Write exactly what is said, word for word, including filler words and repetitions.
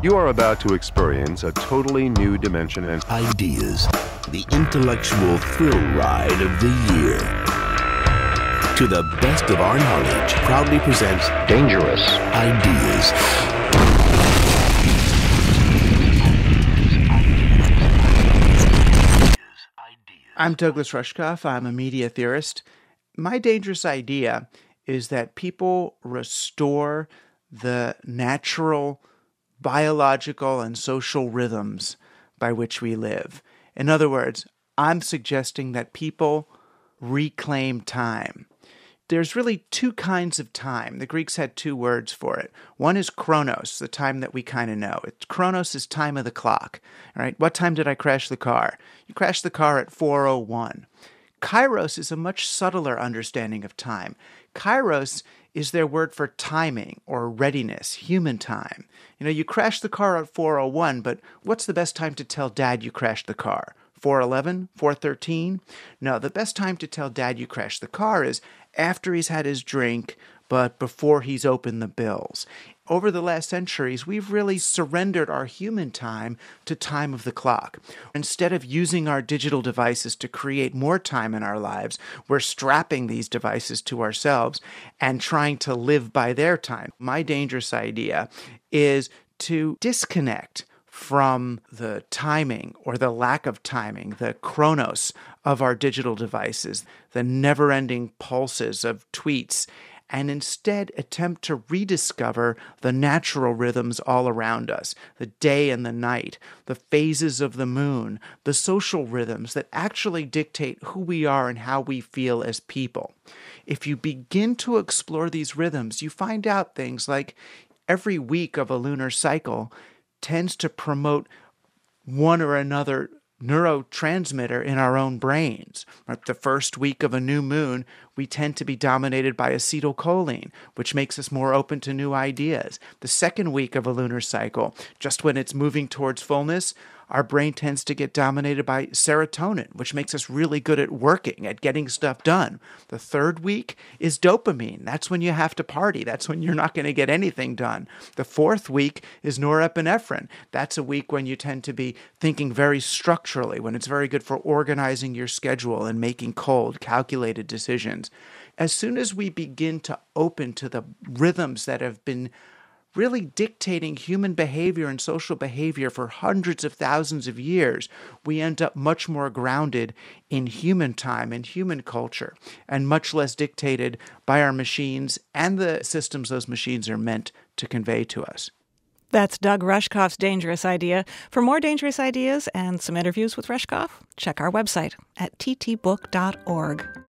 You are about to experience a totally new dimension and ideas, the intellectual thrill ride of the year. To the best of our knowledge, proudly presents Dangerous Ideas. I'm Douglas Rushkoff. I'm a media theorist. My dangerous idea is that people restore the natural biological and social rhythms by which we live. In other words, I'm suggesting that people reclaim time. There's really two kinds of time. The Greeks had two words for it. One is chronos, the time that we kind of know. It, chronos is time of the clock. All right, what time did I crash the car? You crashed the car at four oh one. Kairos is a much subtler understanding of time. Kairos is their word for timing or readiness, human time. You know, you crashed the car at four oh one, but what's the best time to tell Dad you crashed the car? four eleven? four thirteen? No, the best time to tell Dad you crashed the car is after he's had his drink, but before he's opened the bills. Over the last centuries, we've really surrendered our human time to time of the clock. Instead of using our digital devices to create more time in our lives, we're strapping these devices to ourselves and trying to live by their time. My dangerous idea is to disconnect from the timing or the lack of timing, the chronos of our digital devices, the never-ending pulses of tweets, and instead attempt to rediscover the natural rhythms all around us, the day and the night, the phases of the moon, the social rhythms that actually dictate who we are and how we feel as people. If you begin to explore these rhythms, you find out things like every week of a lunar cycle tends to promote one or another neurotransmitter in our own brains. The first week of a new moon, we tend to be dominated by acetylcholine, which makes us more open to new ideas. The second week of a lunar cycle, just when it's moving towards fullness, our brain tends to get dominated by serotonin, which makes us really good at working, at getting stuff done. The third week is dopamine. That's when you have to party. That's when you're not going to get anything done. The fourth week is norepinephrine. That's a week when you tend to be thinking very structurally, when it's very good for organizing your schedule and making cold, calculated decisions. As soon as we begin to open to the rhythms that have been really dictating human behavior and social behavior for hundreds of thousands of years, we end up much more grounded in human time and human culture, and much less dictated by our machines and the systems those machines are meant to convey to us. That's Doug Rushkoff's Dangerous Idea. For more dangerous ideas and some interviews with Rushkoff, check our website at t t book dot org.